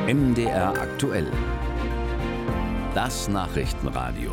MDR aktuell. Das Nachrichtenradio.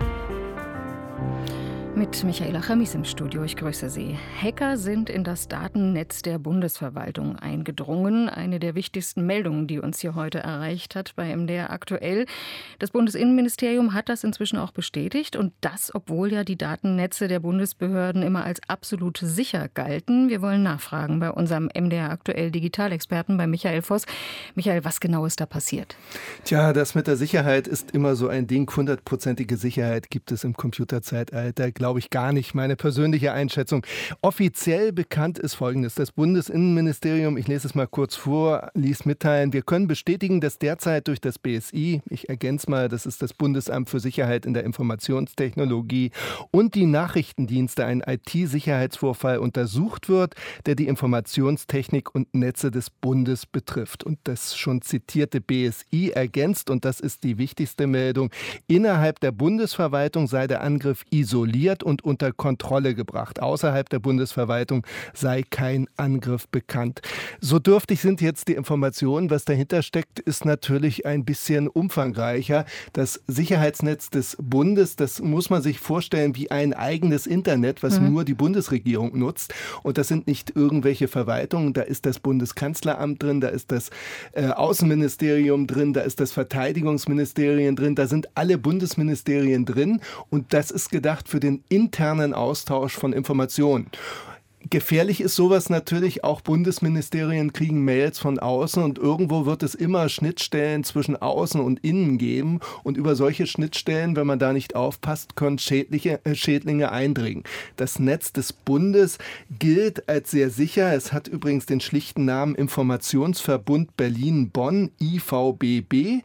Mit Michaela Chamis im Studio, ich grüße Sie. Hacker sind in das Datennetz der Bundesverwaltung eingedrungen. Eine der wichtigsten Meldungen, die uns hier heute erreicht hat bei MDR aktuell. Das Bundesinnenministerium hat das inzwischen auch bestätigt. Und das, obwohl ja die Datennetze der Bundesbehörden immer als absolut sicher galten. Wir wollen nachfragen bei unserem MDR aktuell Digitalexperten, bei Michael Voss. Michael, was genau ist da passiert? Tja, das mit der Sicherheit ist immer so ein Ding. 100%ige Sicherheit gibt es im Computerzeitalter, glaube ich, gar nicht. Meine persönliche Einschätzung. Offiziell bekannt ist Folgendes. Das Bundesinnenministerium, ich lese es mal kurz vor, ließ mitteilen, wir können bestätigen, dass derzeit durch das BSI, ich ergänze mal, das ist das Bundesamt für Sicherheit in der Informationstechnologie, und die Nachrichtendienste ein IT-Sicherheitsvorfall untersucht wird, der die Informationstechnik und Netze des Bundes betrifft. Und das schon zitierte BSI ergänzt, und das ist die wichtigste Meldung, innerhalb der Bundesverwaltung sei der Angriff isoliert und unter Kontrolle gebracht. Außerhalb der Bundesverwaltung sei kein Angriff bekannt. So dürftig sind jetzt die Informationen. Was dahinter steckt, ist natürlich ein bisschen umfangreicher. Das Sicherheitsnetz des Bundes, das muss man sich vorstellen wie ein eigenes Internet, was nur die Bundesregierung nutzt. Und das sind nicht irgendwelche Verwaltungen. Da ist das Bundeskanzleramt drin, da ist das Außenministerium drin, da ist das Verteidigungsministerium drin, da sind alle Bundesministerien drin. Und das ist gedacht für den internen Austausch von Informationen. Gefährlich ist sowas natürlich, auch Bundesministerien kriegen Mails von außen und irgendwo wird es immer Schnittstellen zwischen Außen und Innen geben und über solche Schnittstellen, wenn man da nicht aufpasst, können Schädlinge eindringen. Das Netz des Bundes gilt als sehr sicher. Es hat übrigens den schlichten Namen Informationsverbund Berlin-Bonn, IVBB,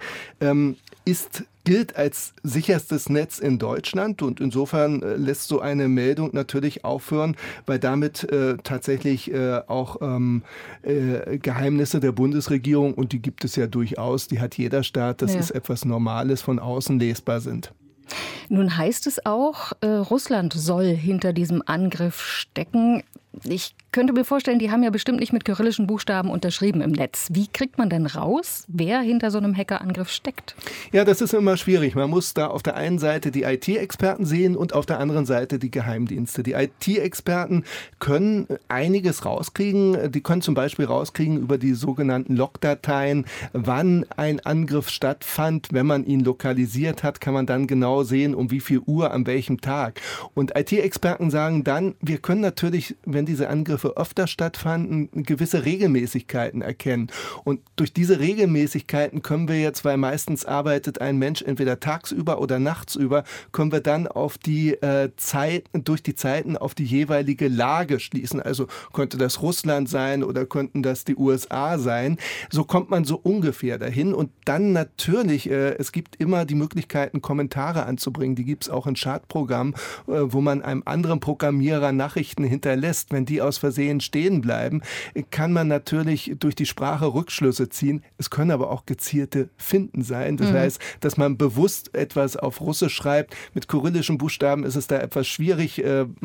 gilt als sicherstes Netz in Deutschland und insofern lässt so eine Meldung natürlich aufhören, weil damit tatsächlich auch Geheimnisse der Bundesregierung, und die gibt es ja durchaus, die hat jeder Staat, das ist etwas Normales, von außen lesbar sind. Nun heißt es auch, Russland soll hinter diesem Angriff stecken. Ich könnte mir vorstellen, die haben ja bestimmt nicht mit kyrillischen Buchstaben unterschrieben im Netz. Wie kriegt man denn raus, wer hinter so einem Hackerangriff steckt? Ja, das ist immer schwierig. Man muss da auf der einen Seite die IT-Experten sehen und auf der anderen Seite die Geheimdienste. Die IT-Experten können einiges rauskriegen. Die können zum Beispiel rauskriegen über die sogenannten Logdateien, wann ein Angriff stattfand. Wenn man ihn lokalisiert hat, kann man dann genau sehen, um wie viel Uhr an welchem Tag. Und IT-Experten sagen dann, wir können natürlich, wenn diese Angriffe öfter stattfanden, gewisse Regelmäßigkeiten erkennen. Und durch diese Regelmäßigkeiten können wir jetzt, weil meistens arbeitet ein Mensch entweder tagsüber oder nachtsüber, können wir dann auf die durch die Zeiten auf die jeweilige Lage schließen. Also könnte das Russland sein oder könnten das die USA sein. So kommt man so ungefähr dahin. Und dann natürlich, es gibt immer die Möglichkeiten, Kommentare anzubringen. Die gibt es auch in Schadprogrammen, wo man einem anderen Programmierer Nachrichten hinterlässt. Wenn die aus Versehen stehen bleiben, kann man natürlich durch die Sprache Rückschlüsse ziehen. Es können aber auch gezielte Finten sein. Das heißt, dass man bewusst etwas auf Russisch schreibt. Mit kyrillischen Buchstaben ist es da etwas schwierig,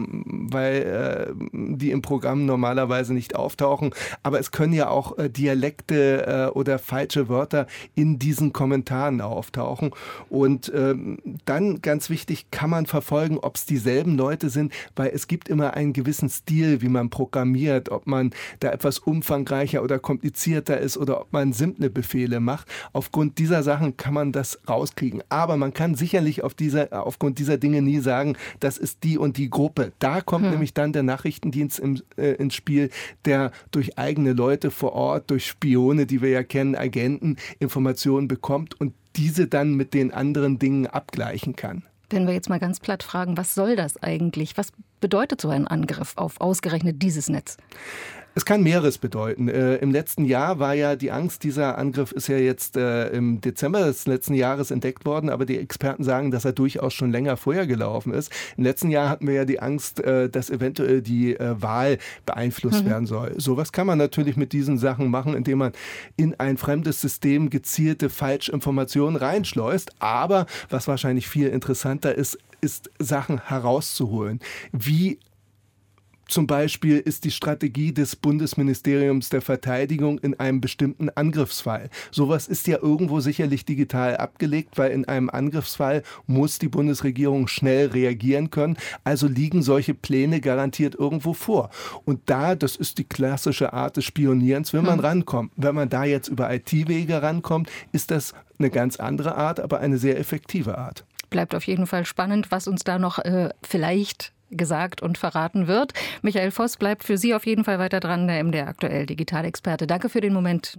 weil die im Programm normalerweise nicht auftauchen. Aber es können ja auch Dialekte oder falsche Wörter in diesen Kommentaren auftauchen. Und dann, ganz wichtig, kann man verfolgen, ob es dieselben Leute sind, weil es gibt immer einen gewissen Stil, wie man programmiert, ob man da etwas umfangreicher oder komplizierter ist oder ob man simple Befehle macht. Aufgrund dieser Sachen kann man das rauskriegen. Aber man kann sicherlich aufgrund dieser Dinge nie sagen, das ist die und die Gruppe. Da kommt nämlich dann der Nachrichtendienst ins Spiel, der durch eigene Leute vor Ort, durch Spione, die wir ja kennen, Agenten, Informationen bekommt und diese dann mit den anderen Dingen abgleichen kann. Wenn wir jetzt mal ganz platt fragen, was soll das eigentlich? Was bedeutet so ein Angriff auf ausgerechnet dieses Netz? Es kann Mehreres bedeuten. Im letzten Jahr war ja die Angst, dieser Angriff ist ja jetzt im Dezember des letzten Jahres entdeckt worden, aber die Experten sagen, dass er durchaus schon länger vorher gelaufen ist. Im letzten Jahr hatten wir ja die Angst, dass eventuell die Wahl beeinflusst werden soll. Sowas kann man natürlich mit diesen Sachen machen, indem man in ein fremdes System gezielte Falschinformationen reinschleust. Aber was wahrscheinlich viel interessanter ist Sachen herauszuholen. Wie Zum Beispiel ist die Strategie des Bundesministeriums der Verteidigung in einem bestimmten Angriffsfall. Sowas ist ja irgendwo sicherlich digital abgelegt, weil in einem Angriffsfall muss die Bundesregierung schnell reagieren können. Also liegen solche Pläne garantiert irgendwo vor. Und da, das ist die klassische Art des Spionierens, will man rankommen. Wenn man da jetzt über IT-Wege rankommt, ist das eine ganz andere Art, aber eine sehr effektive Art. Bleibt auf jeden Fall spannend, was uns da noch vielleicht gesagt und verraten wird. Michael Voss bleibt für Sie auf jeden Fall weiter dran, der MDR aktuell Digitalexperte. Danke für den Moment.